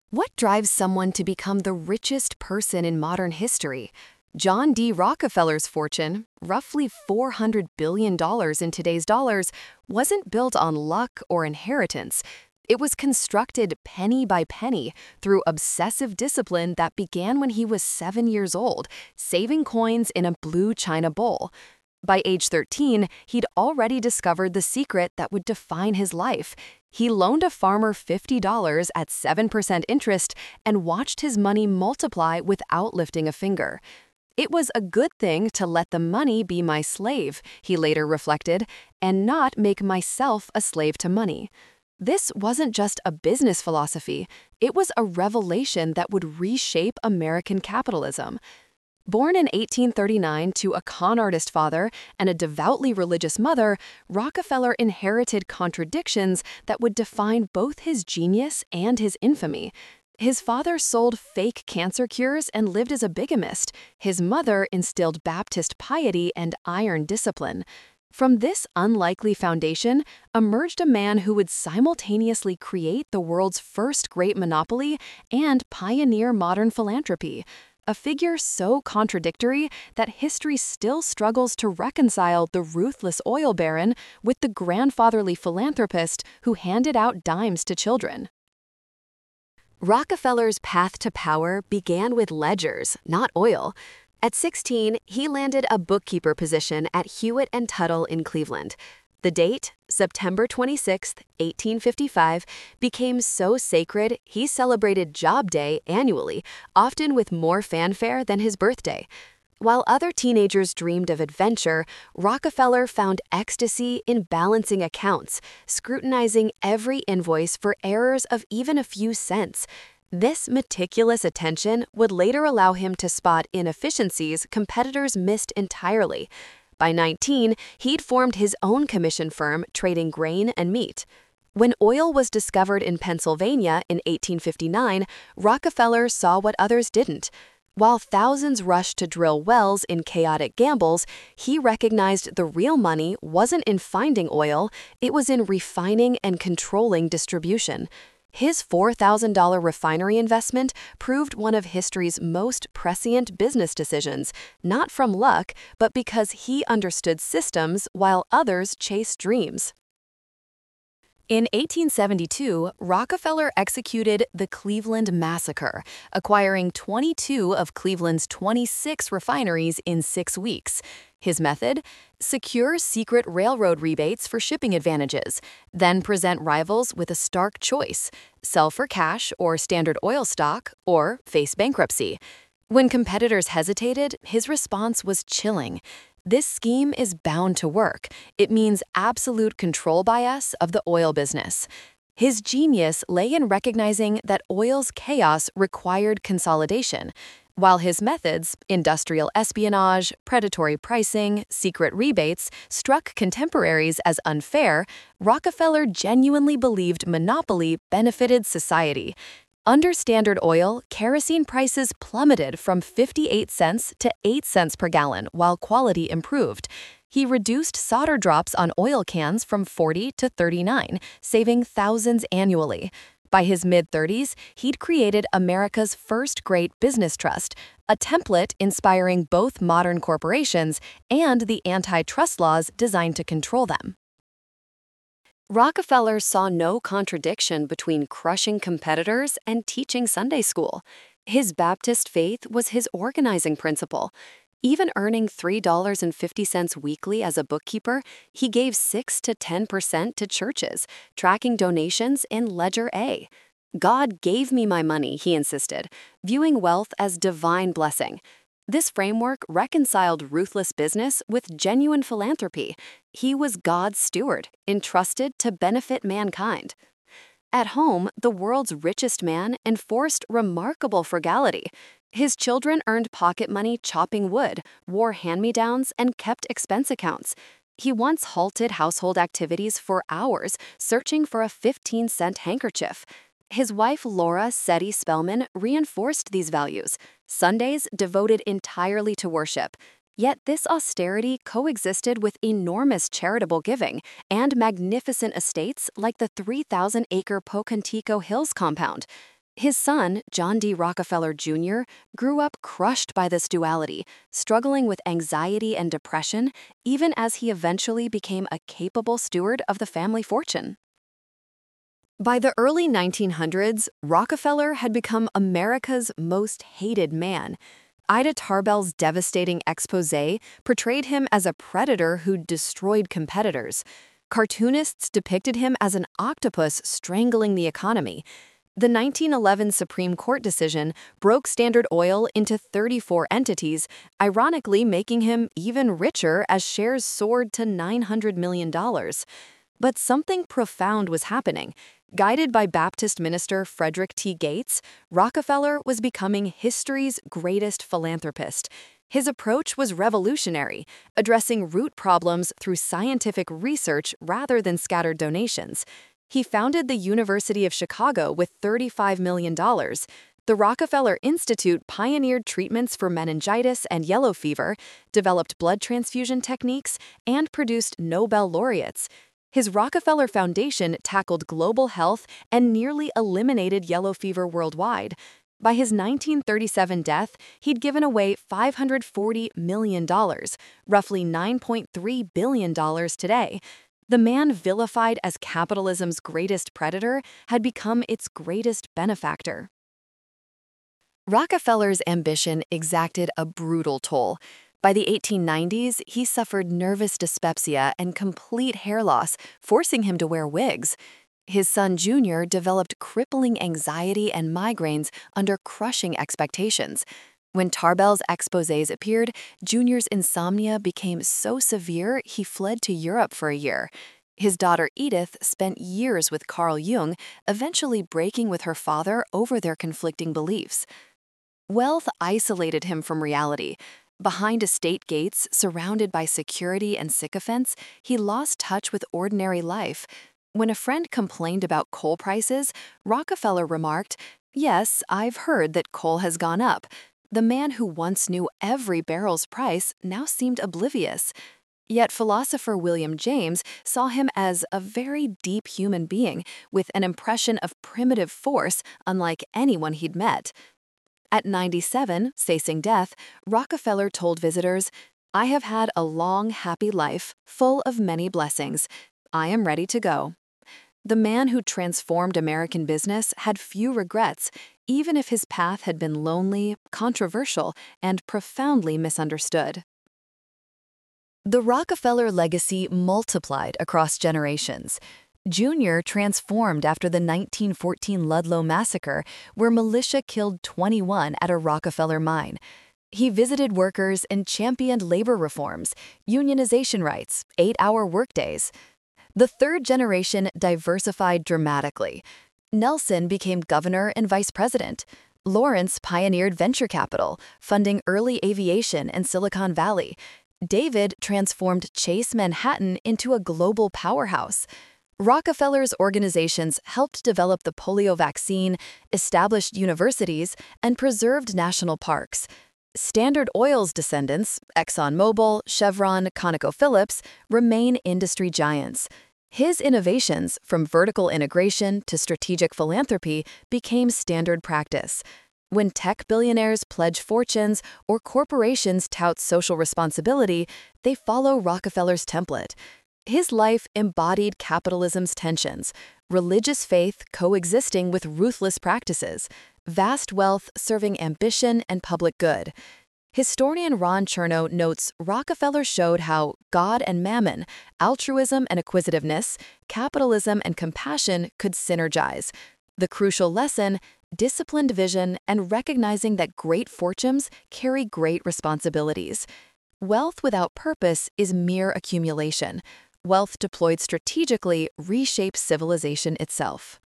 What drives someone to become the richest person in modern history? John D. Rockefeller's fortune, roughly $400 billion in today's dollars, wasn't built on luck or inheritance. It was constructed penny by penny through obsessive discipline that began when he was 7 years old, saving coins in a blue china bowl. By age 13, he'd already discovered the secret that would define his life. He loaned a farmer $50 at 7% interest and watched his money multiply without lifting a finger. It was a good thing to let the money be my slave, he later reflected, and not make myself a slave to money. This wasn't just a business philosophy, it was a revelation that would reshape American capitalism. Born in 1839 to a con artist father and a devoutly religious mother, Rockefeller inherited contradictions that would define both his genius and his infamy. His father sold fake cancer cures and lived as a bigamist. His mother instilled Baptist piety and iron discipline. From this unlikely foundation emerged a man who would simultaneously create the world's first great monopoly and pioneer modern philanthropy. A figure so contradictory that history still struggles to reconcile the ruthless oil baron with the grandfatherly philanthropist who handed out dimes to children. Rockefeller's path to power began with ledgers, not oil. At 16, he landed a bookkeeper position at Hewitt and Tuttle in Cleveland. The date, September 26, 1855, became so sacred he celebrated Job Day annually, often with more fanfare than his birthday. While other teenagers dreamed of adventure, Rockefeller found ecstasy in balancing accounts, scrutinizing every invoice for errors of even a few cents. This meticulous attention would later allow him to spot inefficiencies competitors missed entirely. By 19, he'd formed his own commission firm trading grain and meat. When oil was discovered in Pennsylvania in 1859, Rockefeller saw what others didn't. While thousands rushed to drill wells in chaotic gambles, he recognized the real money wasn't in finding oil, it was in refining and controlling distribution. His $4,000 refinery investment proved one of history's most prescient business decisions, not from luck, but because he understood systems while others chased dreams. In 1872, Rockefeller executed the Cleveland Massacre, acquiring 22 of Cleveland's 26 refineries in 6 weeks. His method? Secure secret railroad rebates for shipping advantages, then present rivals with a stark choice: sell for cash or Standard Oil stock, or face bankruptcy. When competitors hesitated, his response was chilling. This scheme is bound to work. It means absolute control by us of the oil business. His genius lay in recognizing that oil's chaos required consolidation. While his methods, industrial espionage, predatory pricing, secret rebates, struck contemporaries as unfair, Rockefeller genuinely believed monopoly benefited society. Under Standard Oil, kerosene prices plummeted from 58 cents to 8 cents per gallon while quality improved. He reduced solder drops on oil cans from 40 to 39, saving thousands annually. By his mid-30s, he'd created America's first great business trust, a template inspiring both modern corporations and the antitrust laws designed to control them. Rockefeller saw no contradiction between crushing competitors and teaching Sunday school. His Baptist faith was his organizing principle. Even earning $3.50 weekly as a bookkeeper, he gave 6 to 10% to churches, tracking donations in Ledger A. God gave me my money, he insisted, viewing wealth as divine blessing. This framework reconciled ruthless business with genuine philanthropy. He was God's steward, entrusted to benefit mankind. At home, the world's richest man enforced remarkable frugality. His children earned pocket money chopping wood, wore hand-me-downs, and kept expense accounts. He once halted household activities for hours, searching for a 15-cent handkerchief. His wife Laura Seti Spellman reinforced these values. Sundays devoted entirely to worship. Yet this austerity coexisted with enormous charitable giving and magnificent estates like the 3,000-acre Pocantico Hills compound. His son, John D. Rockefeller Jr., grew up crushed by this duality, struggling with anxiety and depression, even as he eventually became a capable steward of the family fortune. By the early 1900s, Rockefeller had become America's most hated man. Ida Tarbell's devastating exposé portrayed him as a predator who destroyed competitors. Cartoonists depicted him as an octopus strangling the economy. The 1911 Supreme Court decision broke Standard Oil into 34 entities, ironically making him even richer as shares soared to $900 million. But something profound was happening. Guided by Baptist minister Frederick T. Gates, Rockefeller was becoming history's greatest philanthropist. His approach was revolutionary, addressing root problems through scientific research rather than scattered donations. He founded the University of Chicago with $35 million. The Rockefeller Institute pioneered treatments for meningitis and yellow fever, developed blood transfusion techniques, and produced Nobel laureates. His Rockefeller Foundation tackled global health and nearly eliminated yellow fever worldwide. By his 1937 death, he'd given away $540 million, roughly $9.3 billion today. The man vilified as capitalism's greatest predator had become its greatest benefactor. Rockefeller's ambition exacted a brutal toll. By the 1890s, he suffered nervous dyspepsia and complete hair loss, forcing him to wear wigs. His son Jr. developed crippling anxiety and migraines under crushing expectations. When Tarbell's exposés appeared, Jr.'s insomnia became so severe he fled to Europe for a year. His daughter Edith spent years with Carl Jung, eventually breaking with her father over their conflicting beliefs. Wealth isolated him from reality. Behind estate gates, surrounded by security and sycophants, he lost touch with ordinary life. When a friend complained about coal prices, Rockefeller remarked, "Yes, I've heard that coal has gone up." The man who once knew every barrel's price now seemed oblivious. Yet philosopher William James saw him as a very deep human being with an impression of primitive force unlike anyone he'd met. At 97, facing death, Rockefeller told visitors, "I have had a long, happy life, full of many blessings. I am ready to go." The man who transformed American business had few regrets, even if his path had been lonely, controversial, and profoundly misunderstood. The Rockefeller legacy multiplied across generations. Jr. transformed after the 1914 Ludlow massacre, where militia killed 21 at a Rockefeller mine. He visited workers and championed labor reforms, unionization rights, 8-hour workdays. The third generation diversified dramatically. Nelson became governor and vice president. Lawrence pioneered venture capital, funding early aviation in Silicon Valley. David transformed Chase Manhattan into a global powerhouse. Rockefeller's organizations helped develop the polio vaccine, established universities, and preserved national parks. Standard Oil's descendants, ExxonMobil, Chevron, ConocoPhillips, remain industry giants. His innovations, from vertical integration to strategic philanthropy, became standard practice. When tech billionaires pledge fortunes or corporations tout social responsibility, they follow Rockefeller's template. His life embodied capitalism's tensions, religious faith coexisting with ruthless practices, vast wealth serving ambition and public good. Historian Ron Chernow notes Rockefeller showed how God and mammon, altruism and acquisitiveness, capitalism and compassion could synergize. The crucial lesson: disciplined vision and recognizing that great fortunes carry great responsibilities. Wealth without purpose is mere accumulation. Wealth deployed strategically reshapes civilization itself.